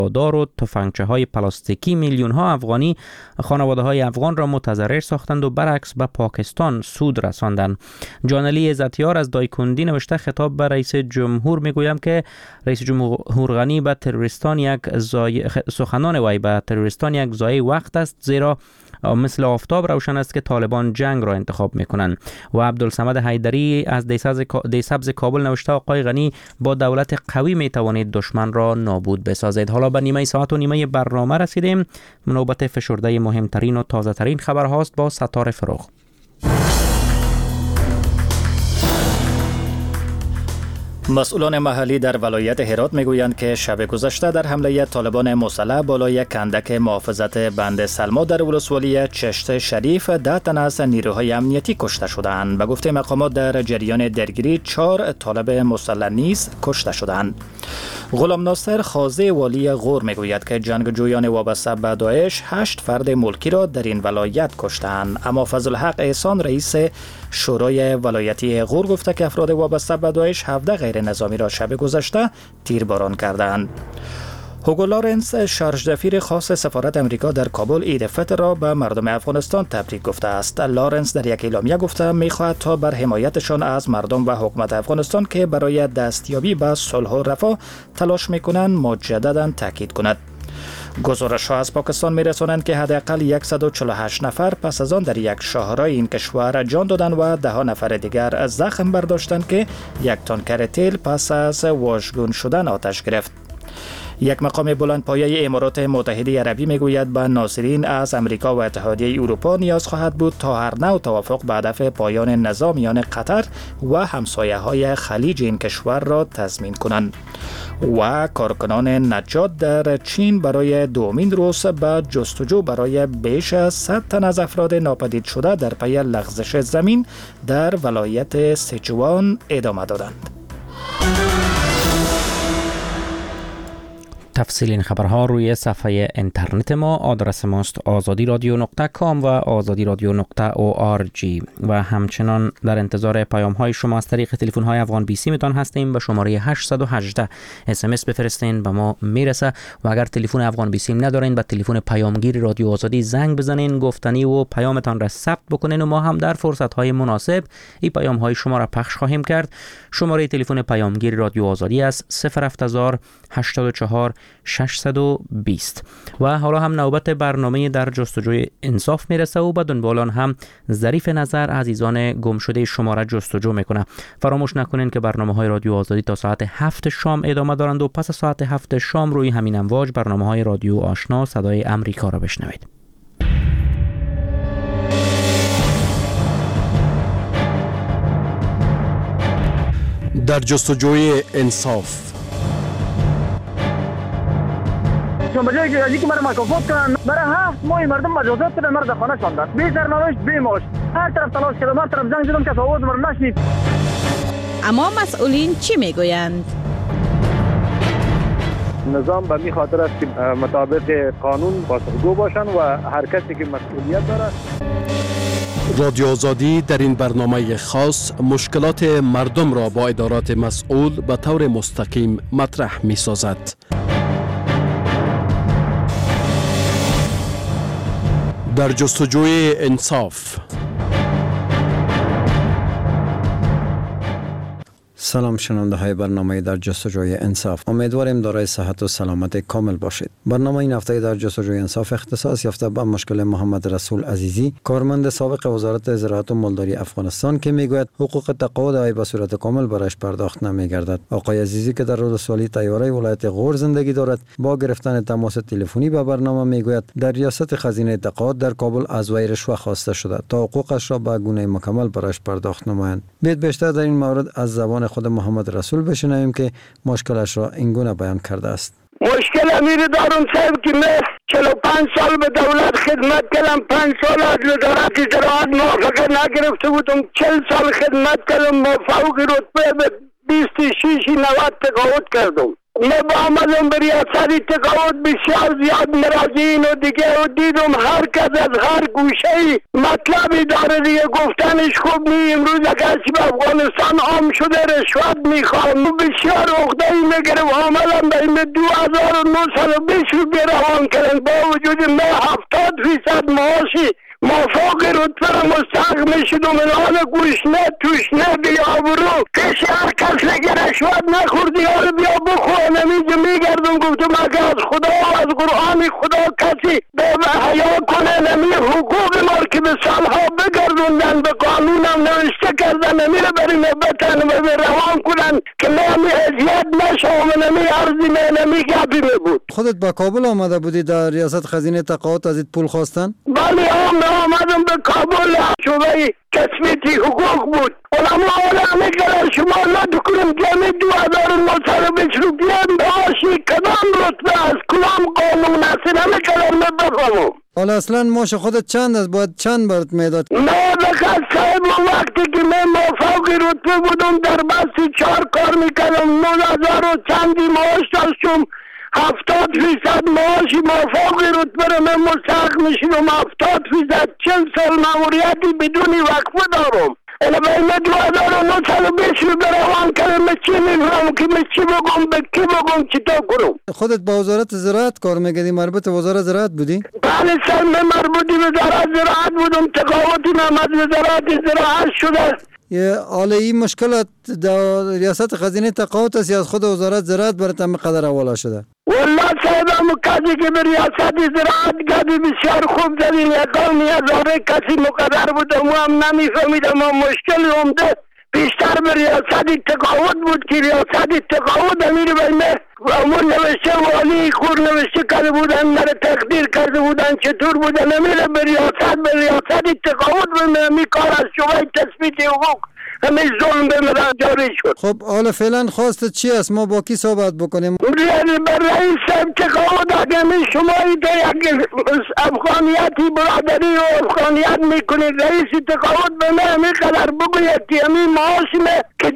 دار و تفنگچه‌های پلاستیکی میلیون ها افغانی خانواده‌های افغان را متضرر ساختند و برعکس به پاکستان سود رساندند. جانلی عزتیار از دایکندی نوشته خطاب به رئیس جمهور میگویم که رئیس جمهور غنی به تروریستان سخنان وی به تروریستان یک ضایع وقت است، زیرا مثل آفتاب روشن است که طالبان جنگ را انتخاب میکنند. و عبدالصمد حیدری از دیسبز کابل نوشته آقای غنی با دولت قوی میتوانید دشمن را نابود بسازید. حالا به نیمه ساعت و نیمه برنامه رسیدیم. نوبت فشرده مهمترین و تازه ترین خبر هاست با ستاره فروغ. مسئولان محلی در ولایت هرات میگویند که شب گذشته در حمله طالبان مسلح بالای کندک محافظت بند سلما در ولسوالی چشت شریف 10 تن از نیروهای امنیتی کشته شدند. به گفته مقامات در جریان درگیری 4 طالب مسلح نیز کشته شدند. غلام ناصر خازه والی غور میگوید که جنگجویان وابسته به داعش 8 فرد ملکی را در این ولایت کشتند، اما فضل حق احسان رئیس شورای ولایتی غور گفته که افراد وابسته به داعش 17 غیر نظامی را شب گذشته تیرباران کردند. هوگو لارنس شارژدفیر خاص سفارت امریکا در کابل عید فطر را به مردم افغانستان تبریک گفته است. لارنس در یک اعلامیه گفته می‌خواهد تا بر حمایتشان از مردم و حکومت افغانستان که برای دستیابی به صلح و رفاه تلاش می‌کنند مجدداً تاکید کند. گزارش‌ها از پاکستان می‌رسانند که حداقل 148 نفر پس از آن در یک شاهرای این کشور جان دادند و 10 نفر دیگر زخم برداشتند که یک تانکر تیل پس از واژگون شدن آتش گرفت. یک مقام بلندپایه امارات متحده عربی میگوید به ناظرین از امریکا و اتحادیه اروپا نیاز خواهد بود تا هر نوع توافق به هدف پایان نزاع میان قطر و همسایه‌های خلیج این کشور را تضمین کنند. و کارکنان نجات در چین برای دومین روز به جستجو برای بیش از 100 تن از افراد ناپدید شده در پی لغزش زمین در ولایت سیچوان ادامه دادند. تفصیل این خبرها روی صفحه اینترنت ما، آدرس ماست azadiradyo.com و azadiradyo.org و همچنان در انتظار پیام های شما از طریق تلفن های افغان بی سی میتان هستیم. به شماره 818 SMS بفرستین، به ما میرسه. و اگر تلفن افغان بی سی ندارین، به تلفن پیامگیر رادیو آزادی زنگ بزنین، گفتنی و پیامتان را ثبت بکنین و ما هم در فرصت های مناسب این پیام های شما را پخش خواهیم کرد. شماره تلفن پیامگیر رادیو آزادی است 070 84 620. و حالا هم نوبت برنامه در جستجوی انصاف میرسه و به دنبال آن هم ظریف نظر عزیزان گم شده شما را جستجو میکنه. فراموش نکنین که برنامه های رادیو آزادی تا ساعت 7 شام ادامه دارند و پس ساعت 7 شام روی همین امواج برنامه های رادیو آشنا صدای امریکا را بشنوید. در جستجوی انصاف. چون به جایی که مرا مکافات کنن، برای 7 ماه مردم مجازات کردن، مرا در خانه شاندن، بی سرنوشت بی معاش. هر طرف تلاش کردم، هر طرف زنگ زدم، کس آواز مرا نشنید. اما مسئولین چی میگویند؟ نظام به می خاطر است که مطابق قانون پاسخگو باشن و هر کسی که مسئولیت داره. رادیو آزادی در این برنامه خاص مشکلات مردم را با ادارات مسئول به طور مستقیم مطرح می سازد. در جستجوی انصاف. سلام شنونده های برنامه در جستجوی انصاف، امیدواریم دارای صحت و سلامت کامل باشید. برنامه این هفته در جستجوی انصاف اختصاص یافته به مشکل محمد رسول عزیزی، کارمند سابق وزارت زراعت و مالداری افغانستان که میگوید حقوق تقاعد وی به صورت کامل برایش پرداخت نمیگردد. آقای عزیزی که در ولسوالی تیاره ولایت غور زندگی دارد، با گرفتن تماس تلفنی به برنامه میگوید در ریاست خزینه تقاعد در کابل از وی رشوه خواسته شده تا حقوقش را به گونه مکمل برایش پرداخت نمایند. بیشتر در این مورد از زبان خود محمد رسول بشنویم که مشکلش را اینگونه بیان کرده است. مشکل امیر دارم صاحب که من 45 سال به دولت خدمت کردم، 5 سال از وزارت زراعت موافقه نگرفته بودم، 40 سال خدمت کردم، با فوق رتبه به 26 90 تقاعد کردم. من با آمدم به ریاست تقاعد بسیار زیاد مراجعین و دیگه و دیدم هر کس از هر گوشه مطلبی داره دیگه، گفتنش خوب نی. امروز اگر به افغانستان عام شده رشوت میخوام، بسیار عقده‌ای میگرم. آمدم به این 2920 روپیه روان کردن، با وجود من 70% معاشی موافق رتبه را مستحق میشد و من حال گوشنه توشنه بیابرو کسی هر کس لگه رشوت نخورد یار بیا بخور. نمیجه میگردم گفتم اگه از خدا و از قرآن خدا کسی به حیا کنه، نمی حقوق ما که به سالها بگردوندن به قانونم نوشته کردن، نمیره بریم بتن و به روان کنن که نمی اذیت نشم و نمی عرضی نمی گبی می بود. خودت با کابل آمده بودی در ریاست خزینه تقاعد از پول خواستن؟ بله آمدم به کابل، شعبه تثبیت حقوق بود. علما علمه که شما ندکنم جمعی 2920 روپیه معاشی کدام رتبه از کدام قانون است نمیکنم بفهمم. حالا اصلا معاش خودت چند است؟ باید چند برات میداد؟ نه بخیر صاحب وقتی که من موافق رتبه بودم در بستی 4 کار میکردم 9000 و چندی معاش داشتم، 70% معاشی موافق رتبه رو من مستحق میشم، 70% 40 سال ماموریتی بدون وقفه دارم. انا بین 2920 رو بروان کردم. چی میفهم که چی بگم به کی بگم چطور کنم؟ خودت با وزارت زراعت کار میکردی؟ مربوط وزارت زراعت بودی؟ بله سر من مربوطی وزارت زراعت بودم، تقاوتی من از وزارت زراعت شده. یه حالا این مشکلات در ریاست خزینه تقاعد است یا از خود وزارت زراعت برات هم قدر حواله شده؟ والله صاحبم کسی که به ریاست زراعت گدی بسیار خوب زدین، یکان هزاره کسی مقدر بود و هم نمیفهمیدم. و مشکل عمده بیشتر به ریاست تقاعد بود که ریاست تقاعد امیر بیمه امون نوشته والی خور نوشته کرده بودن، نره تقدیر کرده بودن چطور بودن. امیر به ریاست تقاعد به کار از شبه تثبیت حقوق همه ظلم به من جاری شد. خب حالا فعلا خواست چی است؟ ما با کی صحبت بکنیم؟ بر رئیس تقاعد اگه شما یک افغانیتی برادری و افغانیت میکنید، رئیس تقاعد به من میقدر بگوید که همین معاشمه که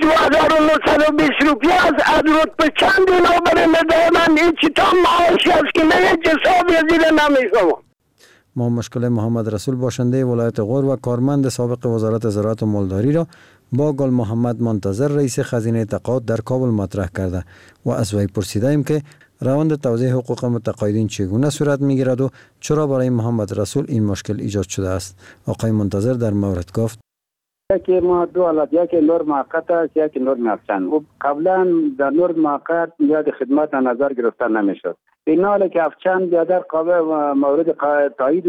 2920 روپیه از رتبه چند اینا برای مدارن این چطور معاشی است که من یک حسابی زیر نمیشم. ما مشکل محمد رسول باشنده ولایت غور و کارمند سابق وزارت زراعت و مالداری را با گل محمد منتظر رئیس خزینه تقاعد در کابل مطرح کرده و از وی پرسیدیم که روند توزیع حقوق متقاعدین چگونه صورت میگیرد و چرا برای محمد رسول این مشکل ایجاد شده است. آقای منتظر در مورد گفت که ما دو حالت، یکی نور موقت است یکی نور افسان. و قبلا در نور موقت میاد خدمات نظر گرفتن نمیشد. این حالی که افچان بیادر قابل مورد تایید و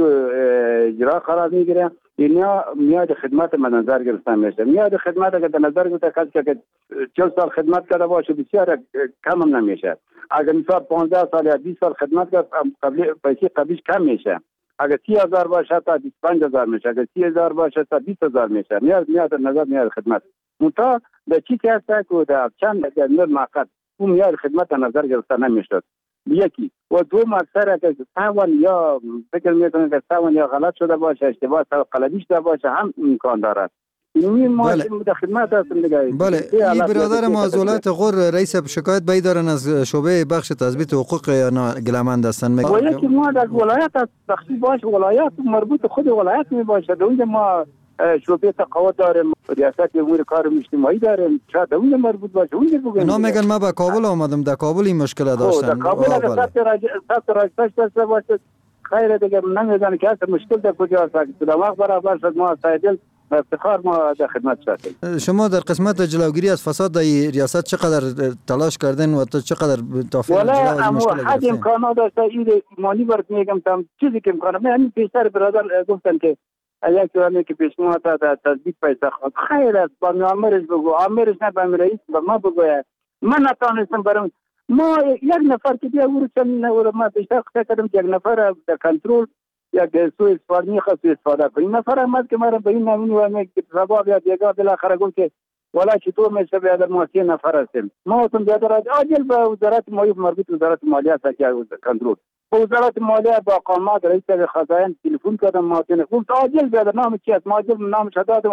اجرا قرار میگیره، اینا میاد خدمت نظر گرفتن میشه. میاد خدمت اگر در نظر گرفته کسی که 40 سال خدمت کرده باشه بسیار کم هم نمیشه. اگر مثلا 15 سال یا 20 سال خدمت کرد پیسه قبلیش کم میشه. اگر 30,000 باشه تا 25,000 میشه، اگر 30,000 باشه تا 20,000 میشه. میاد نظر میاد خدمت. منتها به چی که هست که در چند نور موقت اون میاد خدمت نظر گرفتن نمیشد. یکی و دوم اکثر که سوان یا فکر میکنه که سوان یا غلط شده باشه، اشتباه قلبی شده باشه هم امکان دارد. این ما در خدمت هستیم دیگه. بله این برادر ما از ولایت غور رئیس شکایت بایی دارن از شعبه بخش تثبیت حقوق گلمند هستن. و یکی ما در ولایت بخشی باشه، ولایت مربوط خود ولایت می باشه. اونجا ما شعبه تقاعد داریم، ریاست امور کار اجتماعی داریم، شاید اونجا مربوط باشه. اونجا بگم اینا میگن ما به کابل آمدم، در کابل این مشکل داشتن. در کابل اگر ثبت راجپش داشته باشه خیر دیگه نمیدونم که اصلا مشکل در کجا است. در وقت برابر شد ما سایدل افتخار ما در خدمت شدیم. شما در قسمت جلوگیری از فساد در ریاست چقدر تلاش کردین و چقدر توفیق جلو از مشکل گرفتین؟ حد امکانات داشته. این مانی برات میگم تام چیزی که امکانه من همین پیشتر برادر گفتن که یک جوانی که پیش ما تا تثبیت پیسه خواهد خیر است با آمرش بگو، آمرش نه با رئیس با ما بگوید. من نتانستم برم ما یک نفر که بیا ورو چند ما پیشتر کردم که یک نفر در کنترل یک سوء استفاده میخواست استفاده کنه. این نفر آمد که مرا به این نمونی و میگه رباب یا دیگه بالاخره گفت که والا چطور میشه بیادر ما 3 نفر هستیم. ما اتون بیادر عاجل به وزارت مالیه مربوط وزارت مالیه است که کنترل به وزارت مالیه با اقامت رئیس خزائن تلفن کردم. ما گفت عاجل بیادر نام چی است؟ ما عاجل نامش دادم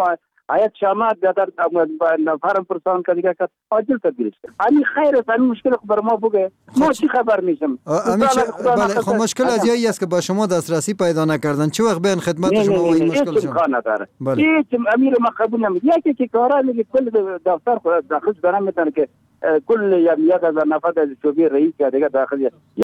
آیت شامات بیادر نفرم پرسان که دیگه که آجل تبدیلش کرد. همین خیر است، همین مشکل بر ما بگه، ما چی خبر میشم. بله خب مشکل از یایی است که با شما دسترسی پیدا نکردن. چه وقت بیان خدمت شما و این مشکل شما؟ امکان نداره. هیچ امیر ما قبول نمیکنه. یکی که کارا میگه کل دفتر داخل برام میتونه که کل 1000 نفر از شعبه رئیس که دیگه داخل